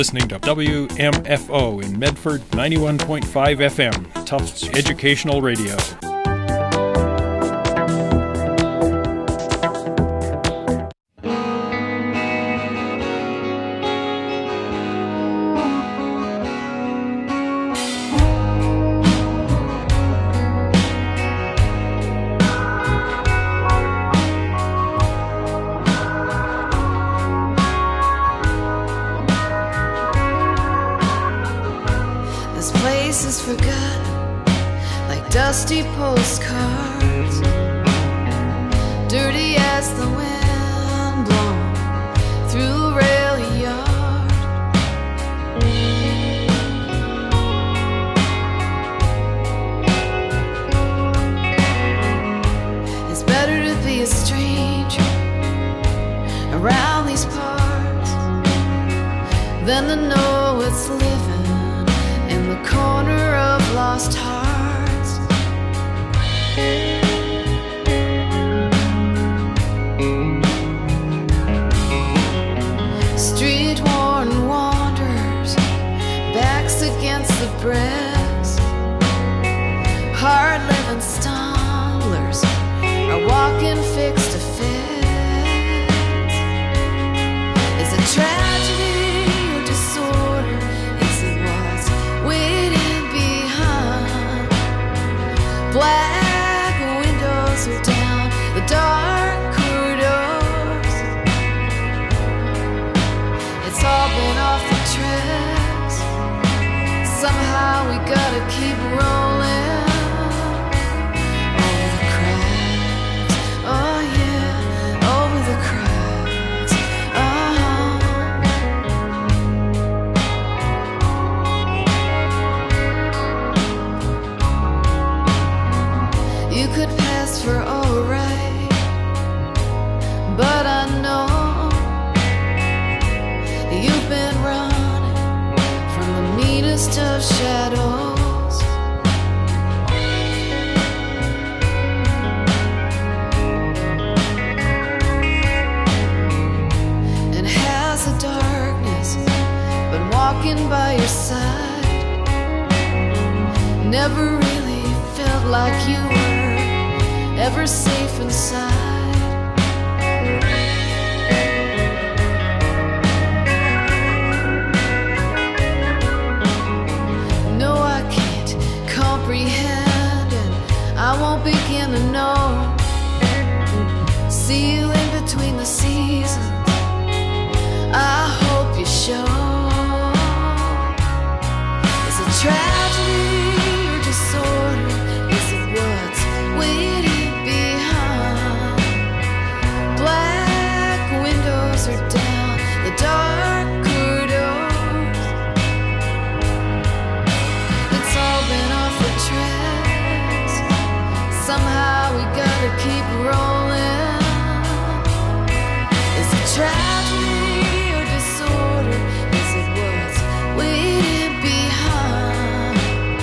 Listening to WMFO in Medford, 91.5 FM, Tufts Educational Radio. Dusty postcards, dirty as the wind blown through a rail yard. It's better to be a stranger around these parts than to know it's living in the corner of lost hearts. Street-worn wanderers, backs against the bricks, hard-living stumblers are walking fix to fix. Is it tragedy or disorder? Is it what's waiting behind? Black windows are down the dark corridors. It's all been off the tracks. Somehow we gotta keep rolling over the cracks. Oh yeah, over the cracks. You could pass for alright, but I know you've been running from the meanest of shadows. And has the darkness been walking by your side? Never really felt like you were ever safe inside. No, I can't comprehend, and I won't begin to know. See you in between the seasons, I hope you show. Is it tragedy or disorder? Is it what's waiting behind? Black windows are down the dark corridors. It's all been off the tracks. Somehow we gotta keep rolling. Is it tragedy or disorder? Is it what's waiting behind?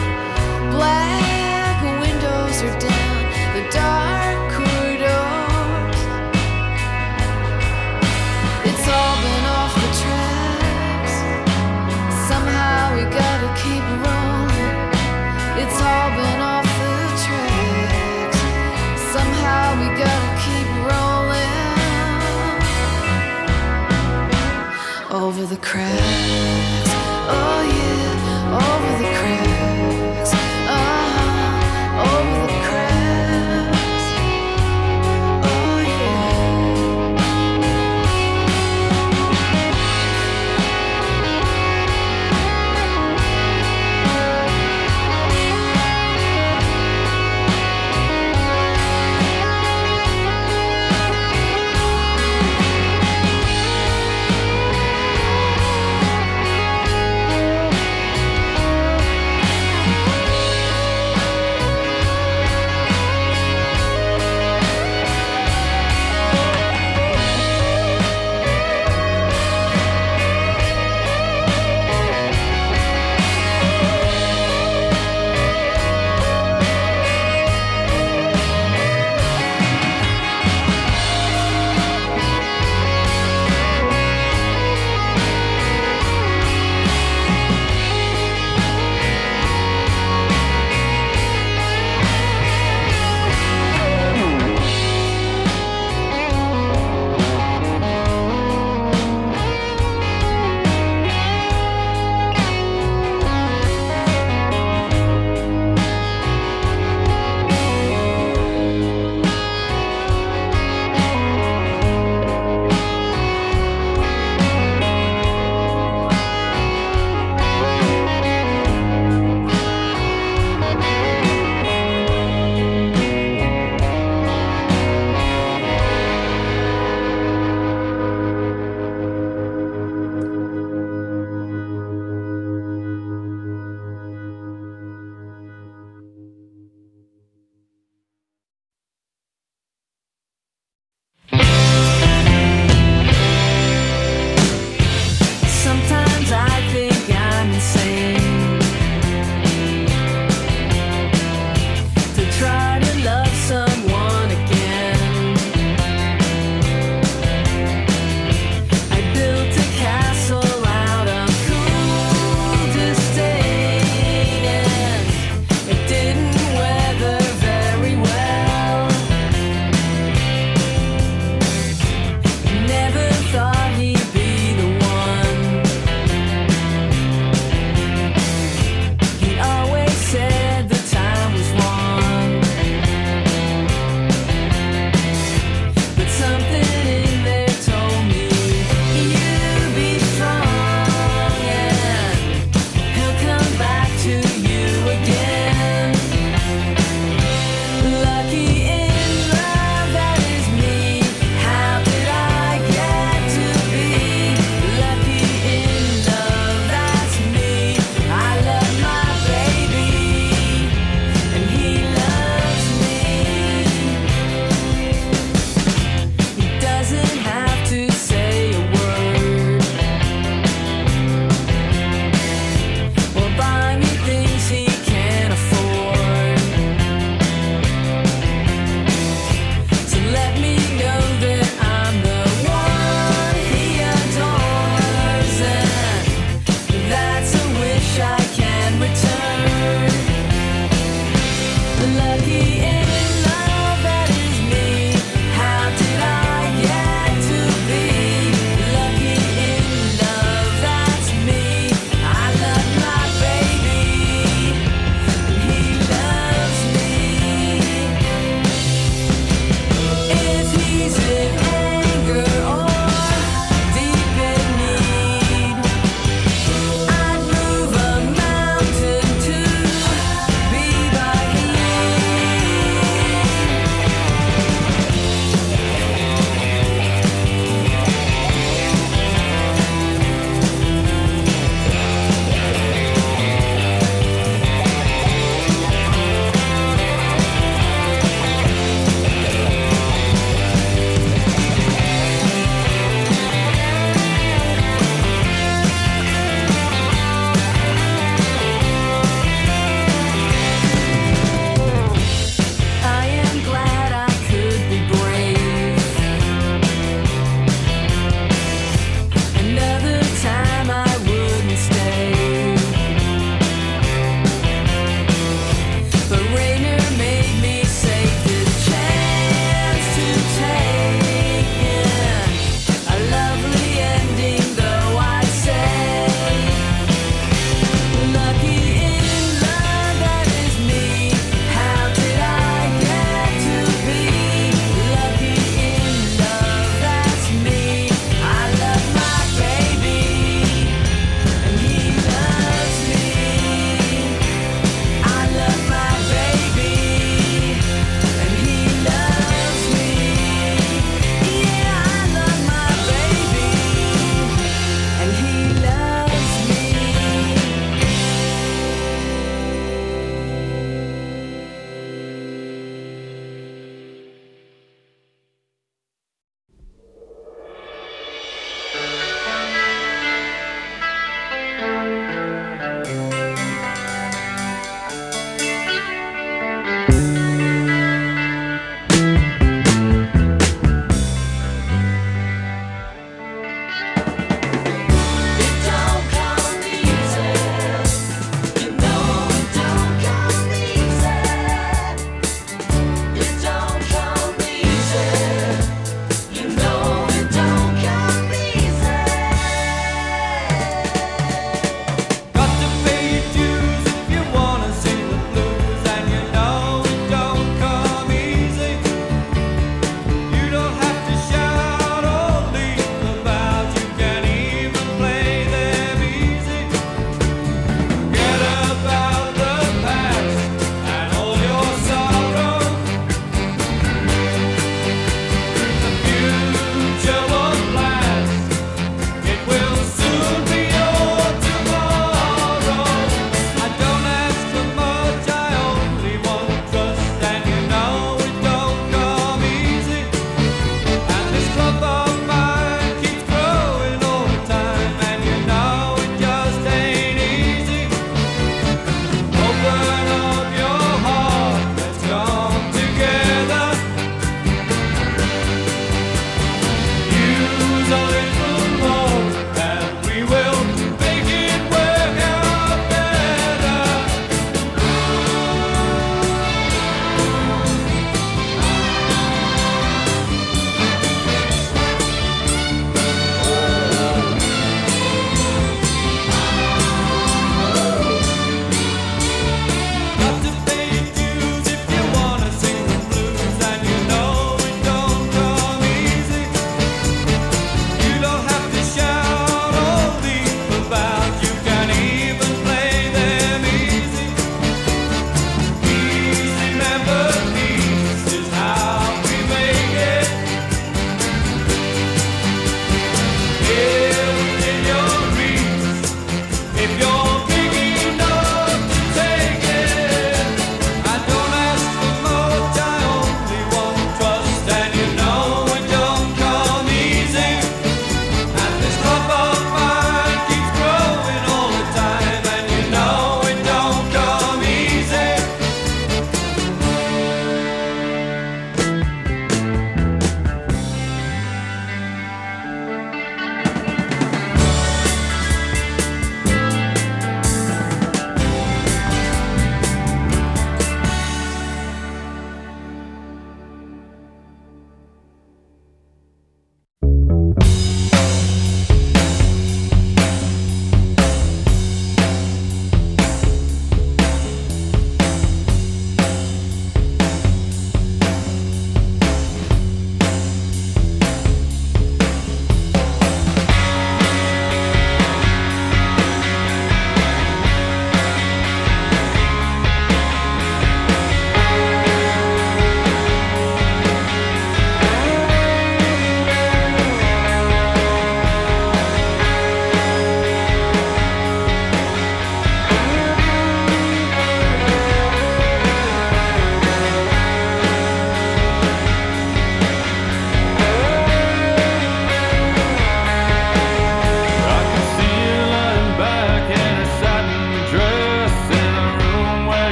Black windows are down the dark corridors. It's all been off the tracks. Somehow we gotta keep rolling. It's all been off the tracks. Somehow we gotta keep rolling over the cracks. Oh yeah, over the cracks. Over the cracks. Oh yeah.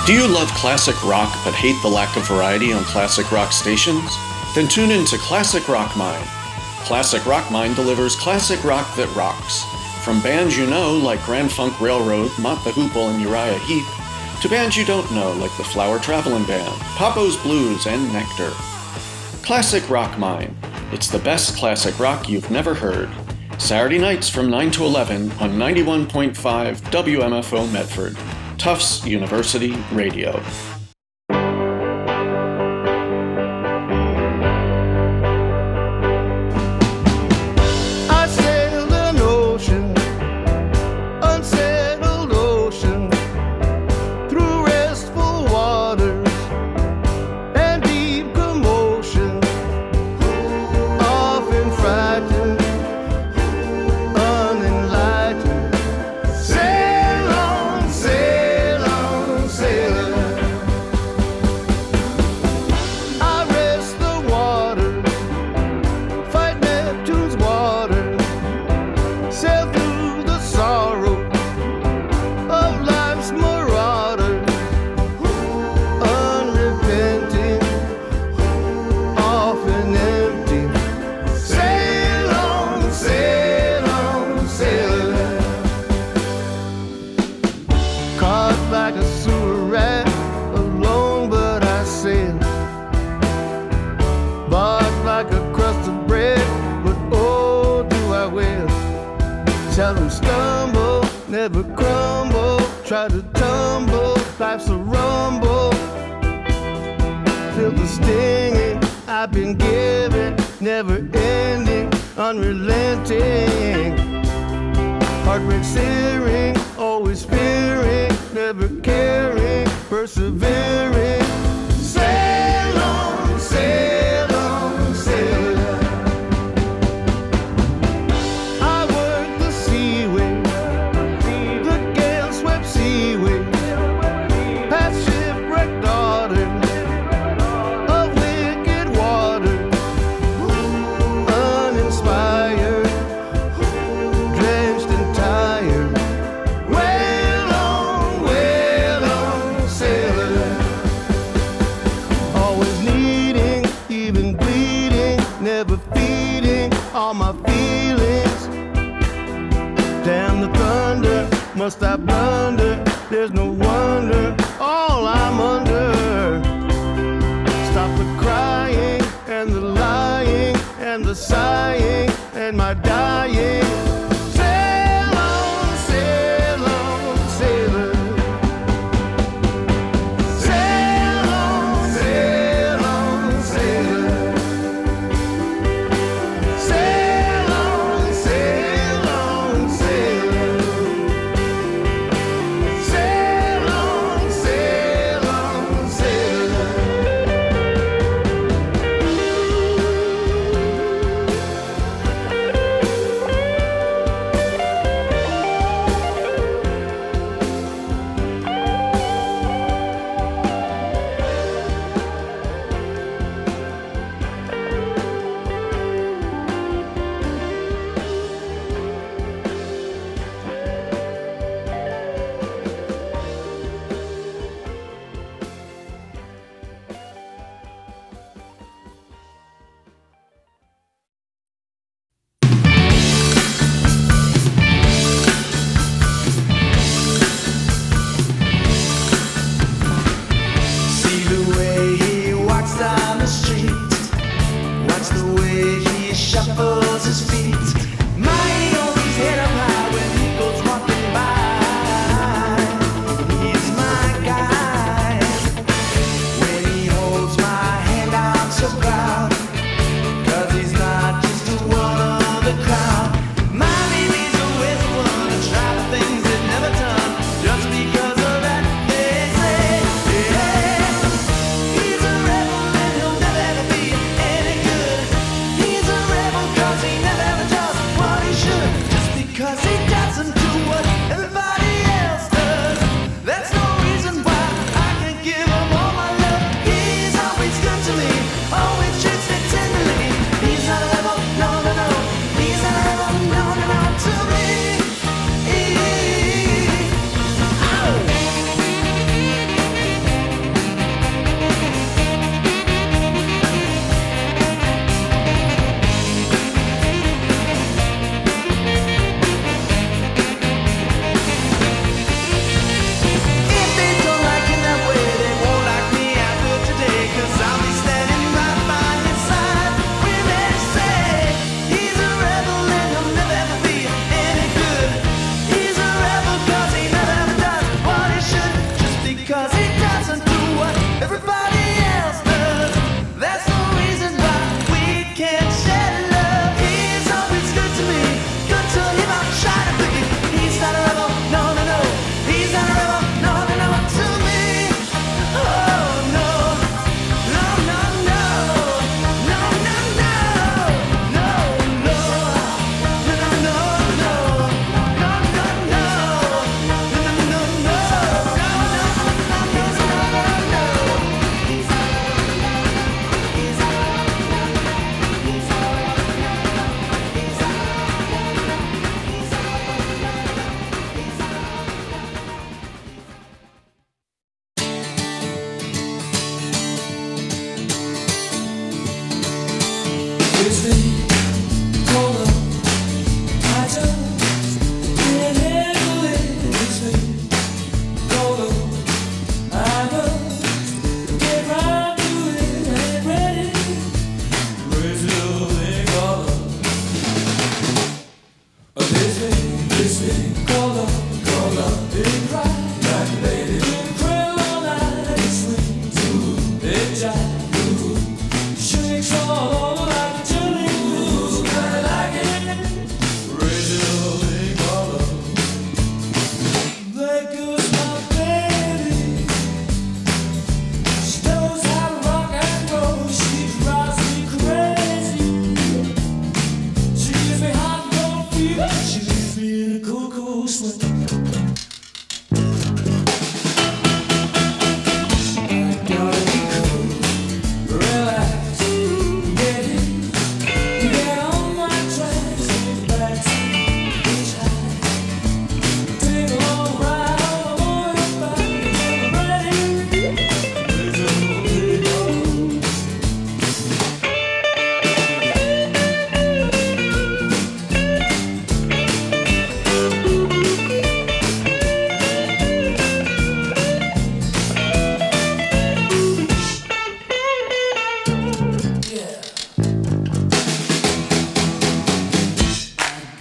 Do you love classic rock but hate the lack of variety on classic rock stations? Then tune in to Classic Rock Mine. Classic Rock Mine delivers classic rock that rocks. From bands you know like Grand Funk Railroad, Mott the Hoople, and Uriah Heep, to bands you don't know like the Flower Traveling Band, Papo's Blues, and Nectar. Classic Rock Mine. It's the best classic rock you've never heard. Saturday nights from 9 to 11 on 91.5 WMFO Medford. Tufts University Radio. I sailed an ocean, unsettled ocean, through restful waters and deep commotion, often frightened, unenlightened. Sail on, sailor. I rest the water, fight Neptune's water, sail through the sorrow of life's marauder, unrepenting, often empty. Sail on, sailor. Caught like a sewer rat, alone but I sail. Barked like a crust of bread, but oh, do I will. Seldom stumble, never crumble, try to tumble, life's a rumble. Feel the stinging I've been given, never ending, unrelenting. Heartbreak searing, always fearing, never caring, persevering. Sail on, sailor. I work the seaway, the gale-swept seaway, past shipwrecked daughters of wicked water, uninspired, drenched and tired. Wail on, sailor. Always needing, even bleeding, never feeding all my feelings. Damn the thunder, must I blunder? There's no wonder, all I'm under. Stop the crying and the lying and the sighing and my dying. Sail on, sailor. Sail on, sailor. Sail on, sailor. Sail on, sailor. See the way he walks down the street, watch the way he shuffles his feet. Mighty holds his head up high when he goes walking by. He's my guy. When he holds my hand out so proud, 'cause he's not just one of the crowd. My baby's always the one to try the things they've never done. Just because of that, they say, yeah. He's a rebel and he'll never ever be any good. He's a rebel 'cause he never ever just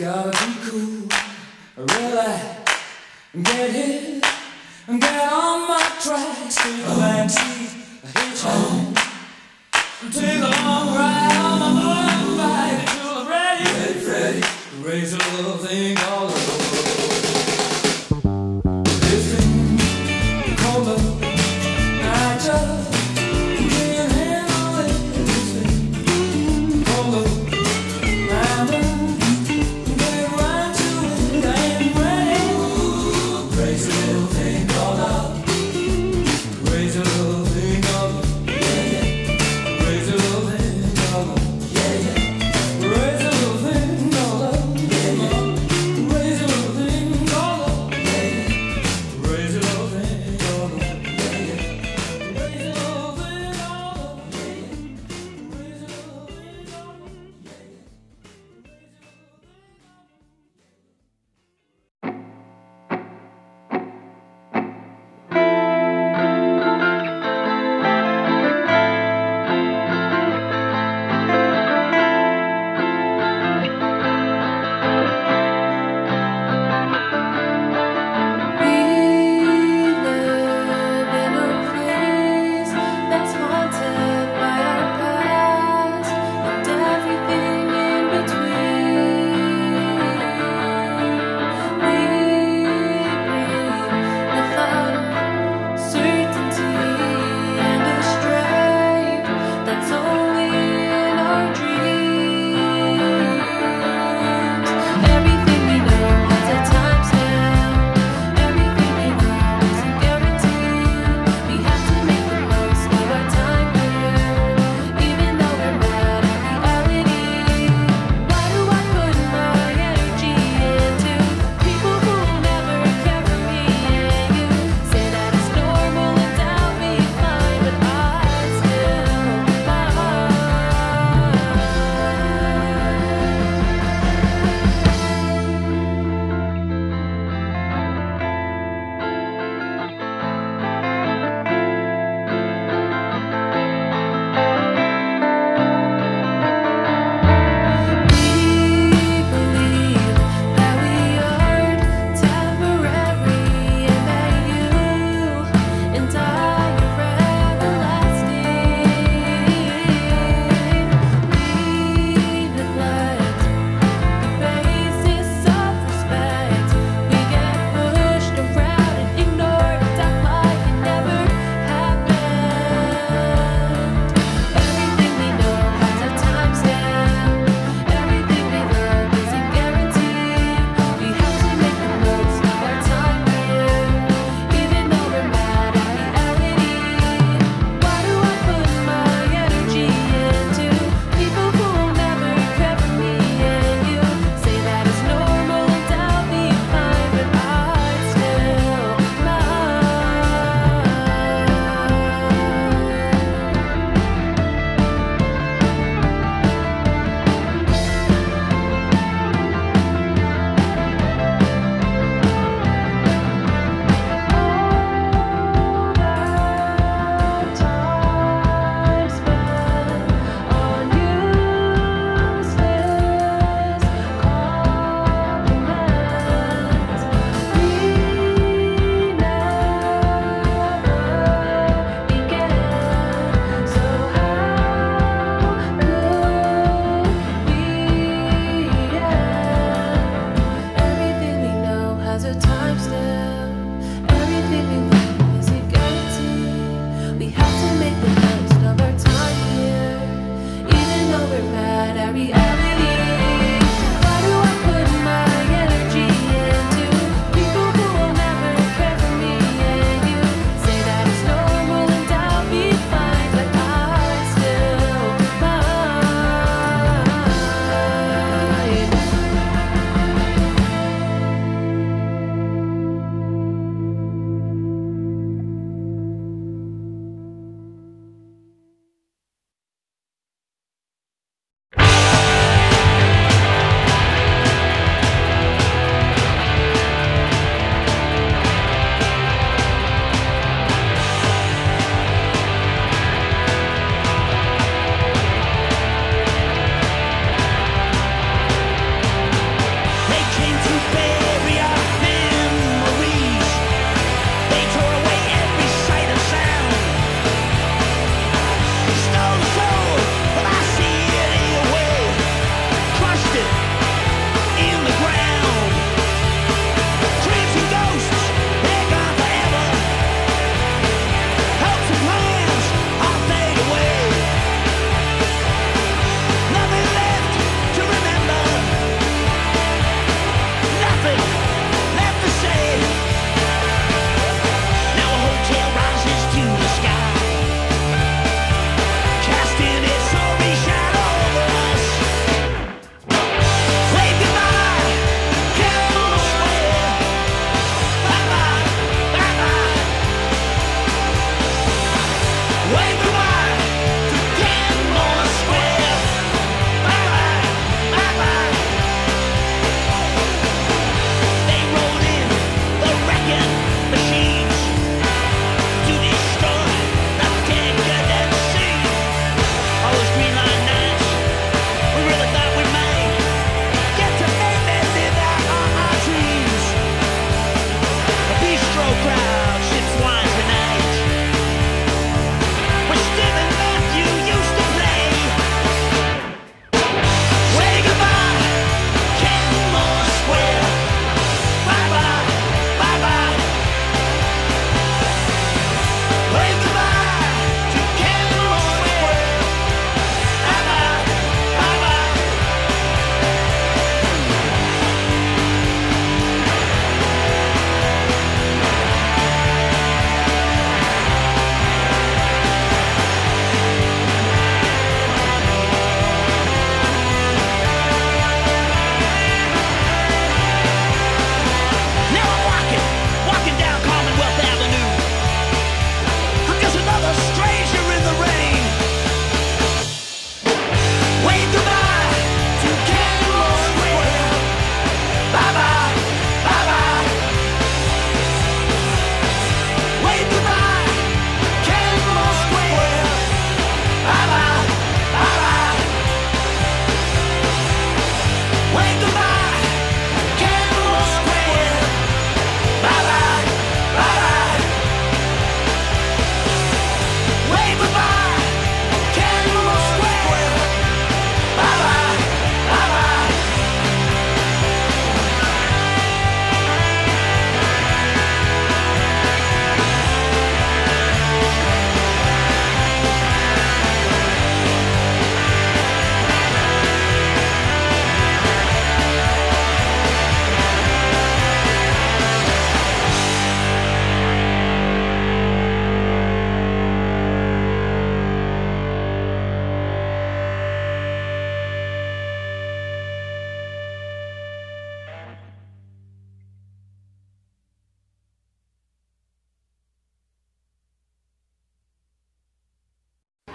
gotta be cool, really get hit and get on my tracks. Take a backseat, a hitchhike, take a long ride on my motorbike until I'm ready, ready, raise a little thing called love. This thing called love, I just can't handle it. This thing called love, I'm get right to it. I ain't ready. Raise a little thing called love, raise a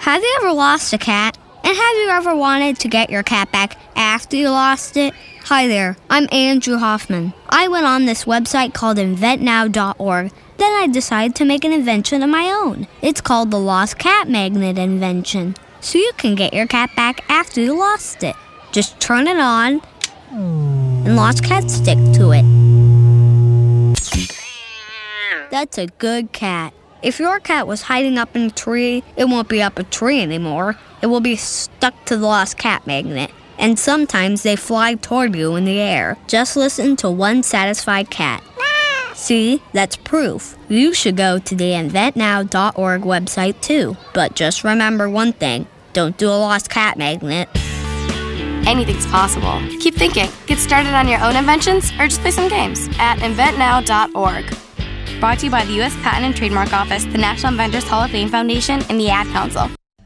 Have you ever lost a cat? And have you ever wanted to get your cat back after you lost it? Hi there, I'm Andrew Hoffman. I went on this website called inventnow.org. Then I decided to make an invention of my own. It's called the Lost Cat Magnet invention. So you can get your cat back after you lost it. Just turn it on, and lost cats stick to it. That's a good cat. If your cat was hiding up in a tree, it won't be up a tree anymore. It will be stuck to the lost cat magnet. And sometimes they fly toward you in the air. Just listen to one satisfied cat. See, that's proof. You should go to the inventnow.org website too. But just remember one thing. Don't do a lost cat magnet. Anything's possible. Keep thinking. Get started on your own inventions or just play some games at inventnow.org. Brought to you by the U.S. Patent and Trademark Office, the National Inventors Hall of Fame Foundation, and the Ad Council.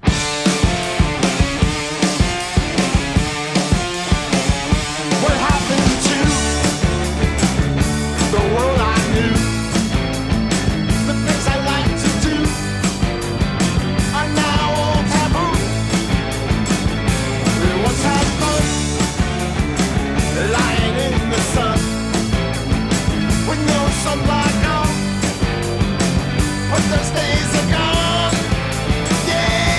What happened to the world I knew? The things I like to do are now all taboo. We once had fun lying in the sun with no sunlight on. But those days are gone. Yeah.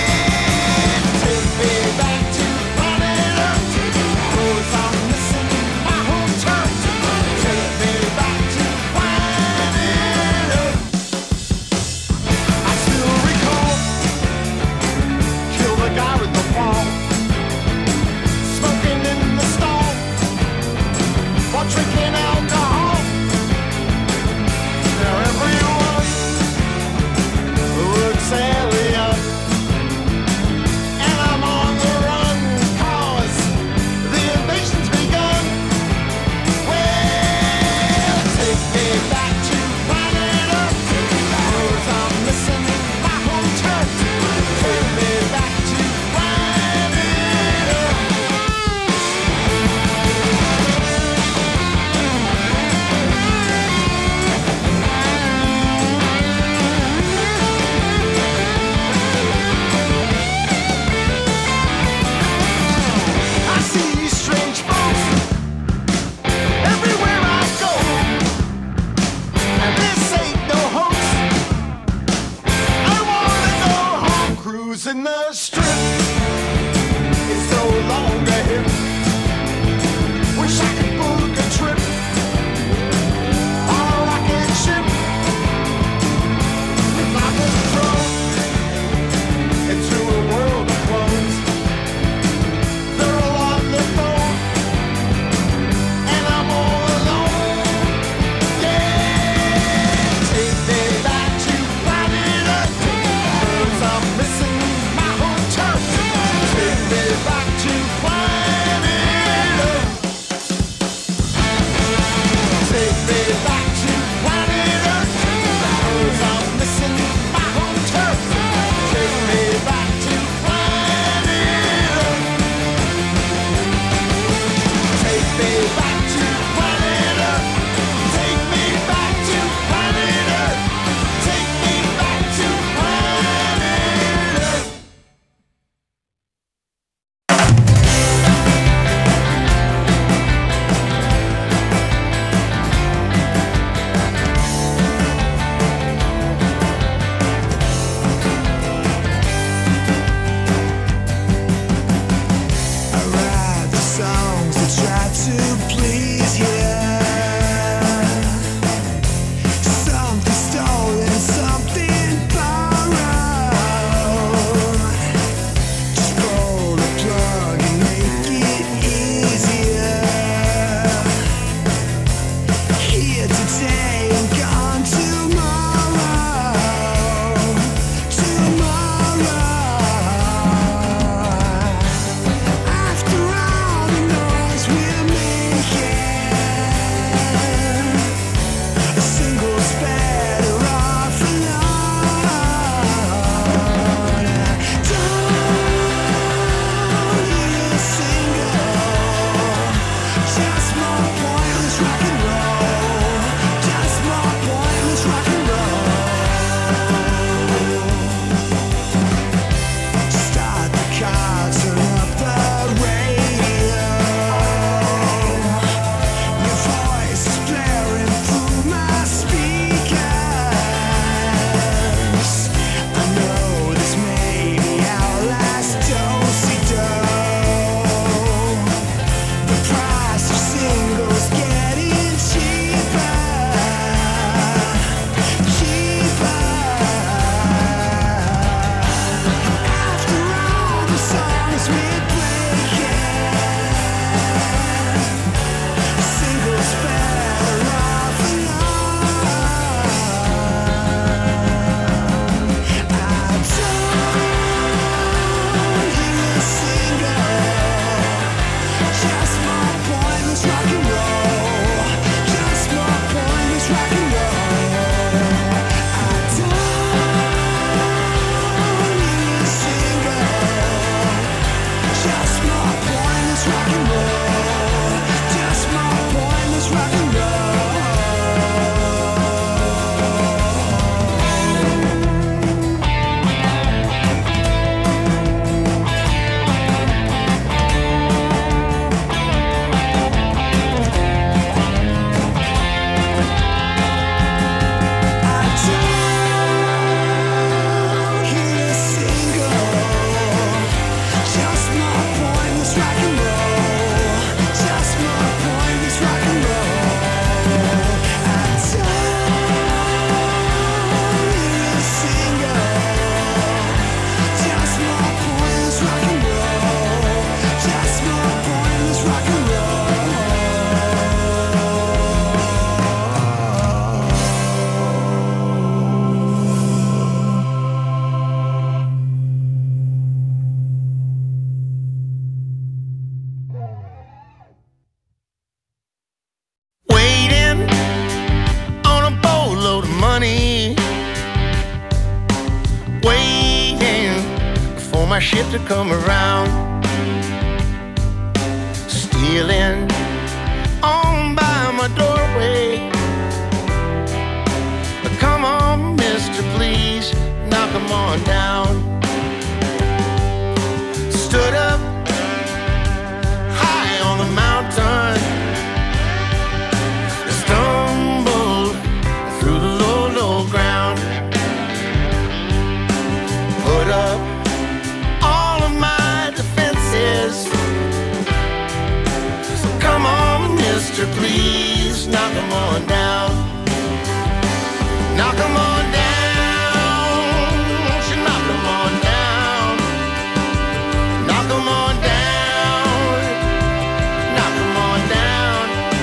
and roll. Just more pointless rock and roll. My ship to come around, stealing on by my doorway. Come on, mister, please knock 'em on down. Stood up high on the mountain, stumbled through the low, low ground, put up please knock 'em on down. Knock 'em on down. Won't you knock 'em on down? Knock 'em on down. Knock 'em on down.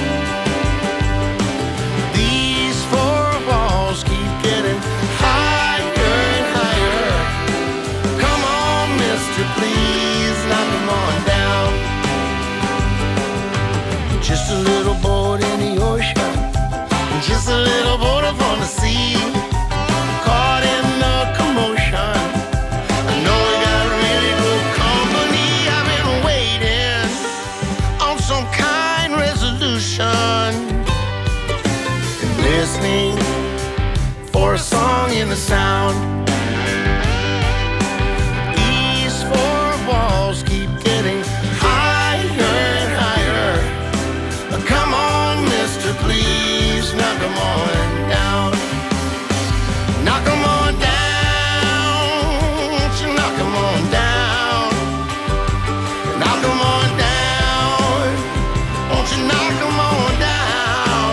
These four walls keep getting higher and higher. Come on, mister, please knock 'em on down. Just a little boat in the ocean, just a little boat up on the sea, caught in the commotion. I know we got really good company. I've been waiting on some kind resolution and listening for a song in the sound. These four walls keep getting higher and higher. Come on, mister, please knock 'em on down. Knock 'em on down. Won't you knock 'em on down? Knock 'em on down. Won't you knock 'em on down?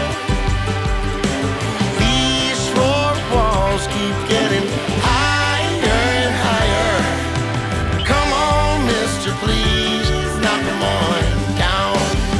These four walls keep getting higher and higher. Come on, mister, please knock 'em on down.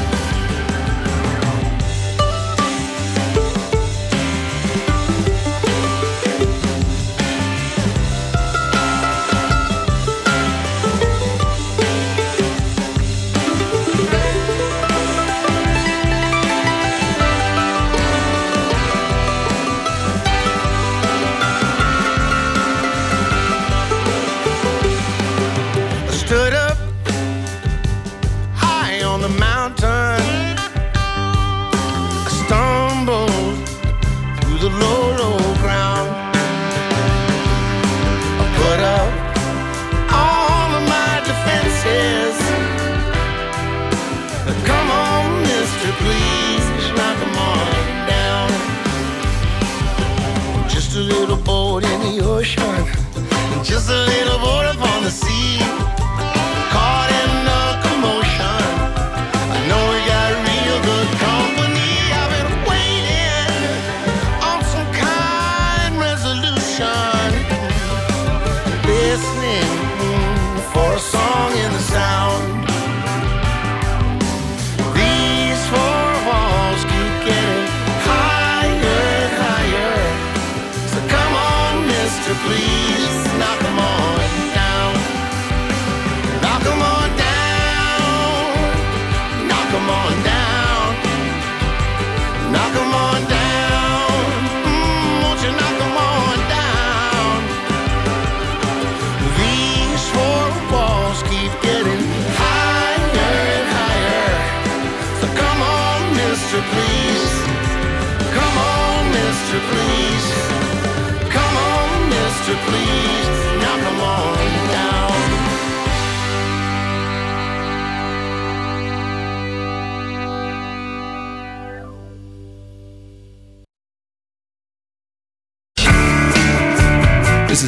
Stood up high on the mountain, I stumbled through the low, low ground. I put up all of my defenses. Come on, mister, please knock 'em on down. Just a little boat in the ocean, just a little boat up on the sea, caught in the commotion. I know we got real good company. I've been waiting on some kind resolution, listening for a song in the sound. These four walls keep getting higher and higher. So come on, mister, please knock 'em on down.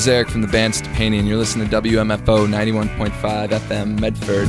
is Eric from the band Stepani, and you're listening to WMFO 91.5 FM Medford.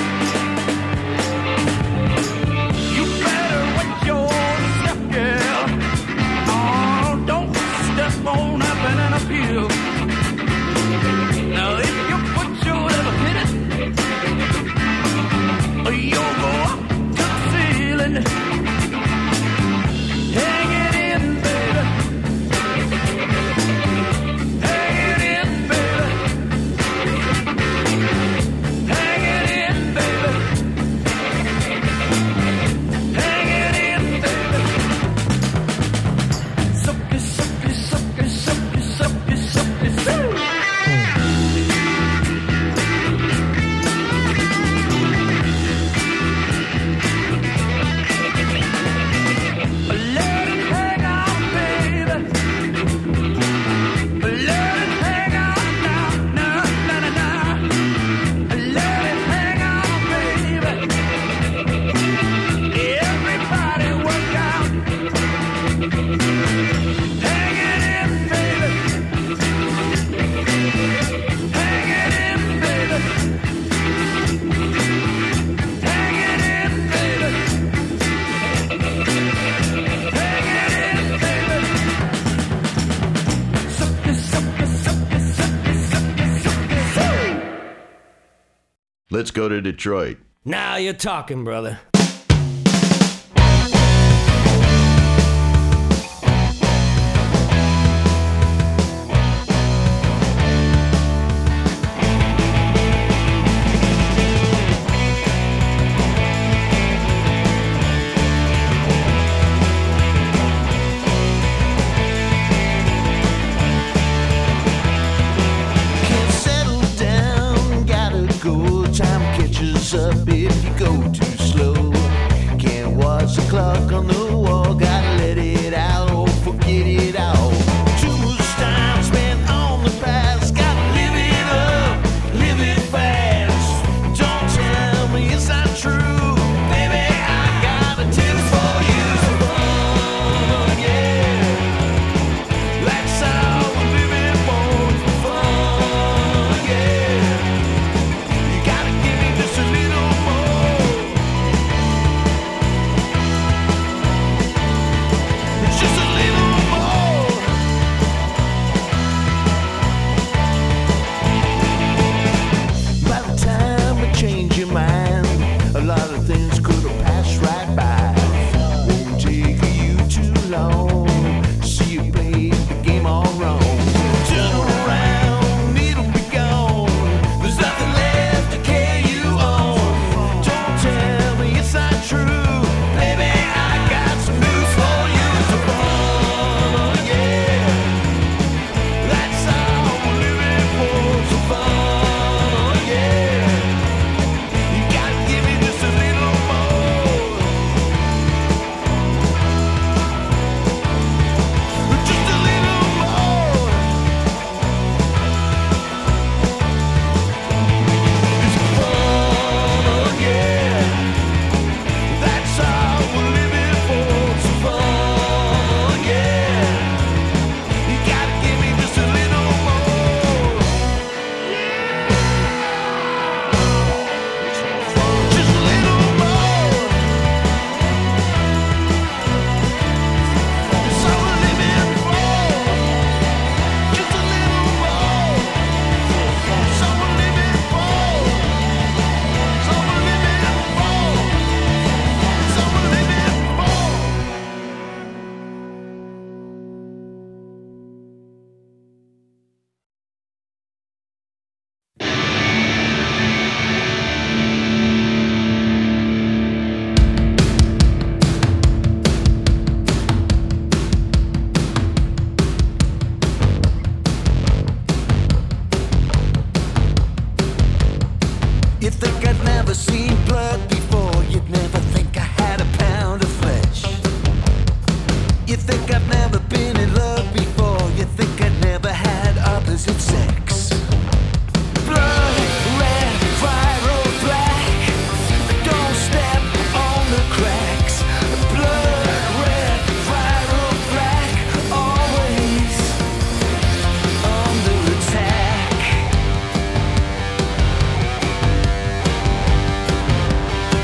You better watch your step, girl. Let's go to Detroit. Now you're talking, brother. Up if you go too slow. Can't watch the clock on the wall. Gotta let it out or forget it all. Too much time spent on the past. Gotta live it up, live it fast. Don't tell me it's not true, baby. I got a tip for you. Fun, yeah. That's how we live it for fun, yeah. You gotta give me just a little. A lot of things could have passed right by. Won't take you too long. See you play the game all wrong. Turn around, it'll be gone. There's nothing left to carry you on. Don't tell me it's not true, baby. I got some news for you. It's fun, yeah. That's how we're living for. Some fun, yeah. You think I'd never seen blood before? You'd never think I had a pound of flesh. You think I've never been in love before? You think I'd never had opposite sex? Blood, red, fire or black. Don't step on the cracks. Blood, red, fire or black. Always under attack.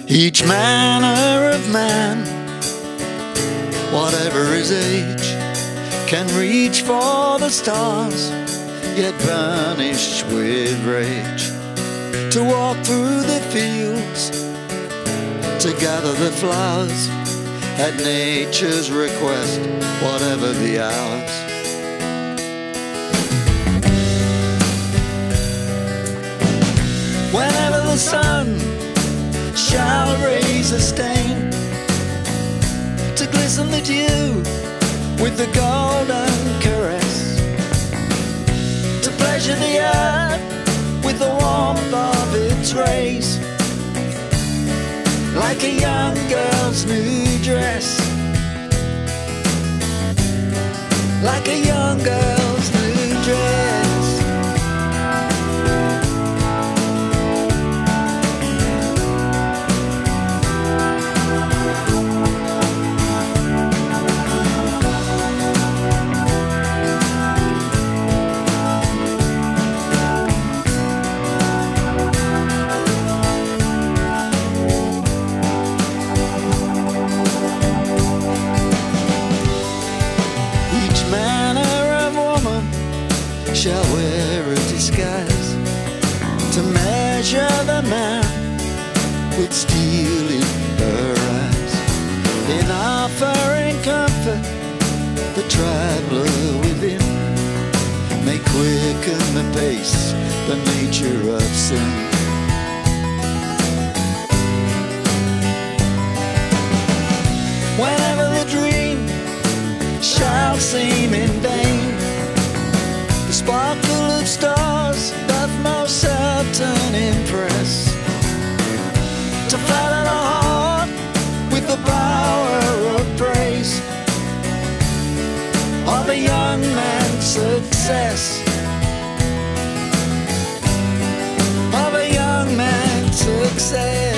Each manner of man, whatever his age, can reach for the stars, yet vanish with rage. To walk through the fields, to gather the flowers, at nature's request, whatever the hours. Whenever the sun shall raise a stain, to glisten the dew with the golden caress, to pleasure the earth with the warmth of its rays, like a young girl's new dress, like a young girl's new dress. Shall wear a disguise to measure the man with steel in her eyes. In offering comfort, the traveler within may quicken the pace, the nature of sin. Whenever the dream shall seem in vain, sparkle of stars doth most certain impress, to flatter the heart with the power of praise of a young man's success, of a young man's success.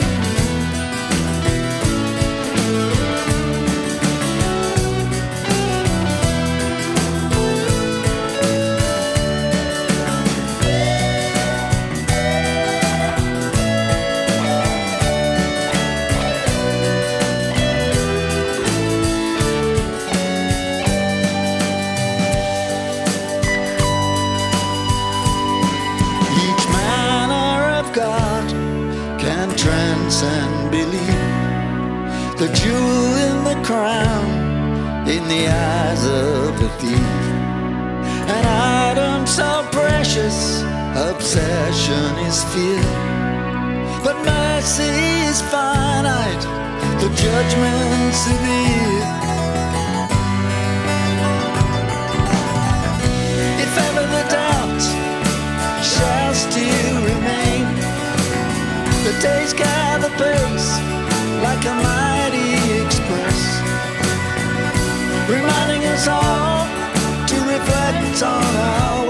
Transcend belief, the jewel in the crown, in the eyes of the thief. An item so precious, obsession is fear, but mercy is finite, the judgment severe. If ever the doubt shall still remain, the days gather pace like a mighty express, reminding us all to reflect on our